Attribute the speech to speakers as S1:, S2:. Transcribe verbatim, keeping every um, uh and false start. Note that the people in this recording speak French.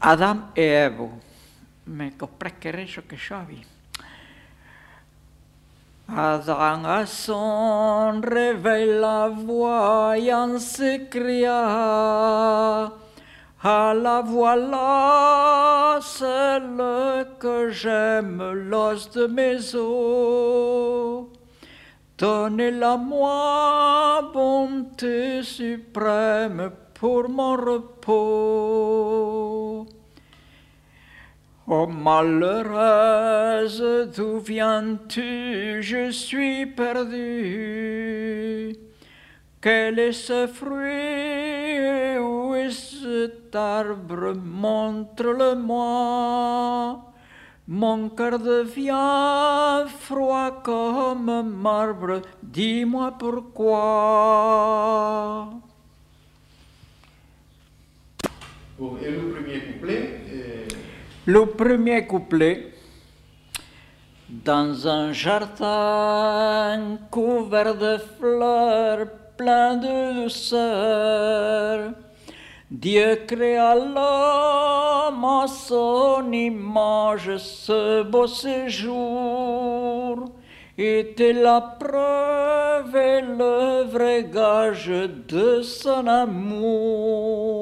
S1: Adam e Evo, me copreccherei ciò che sciavi. Adam à son réveil la voyant s'écria, ah la voilà, celle que j'aime, l'os de mes os. Donnez-la-moi, bonté suprême, pour mon repos. Oh malheureuse, d'où viens-tu? Je suis perdu. Quel est ce fruit? Où est cet arbre? Montre-le-moi. Mon cœur devient froid comme marbre. Dis-moi pourquoi.
S2: Bon, et le premier couplet euh...
S1: Le premier couplet. Dans un jardin couvert de fleurs, plein de douceur, Dieu créa l'homme à son image, ce beau séjour était la preuve et le vrai gage de son amour.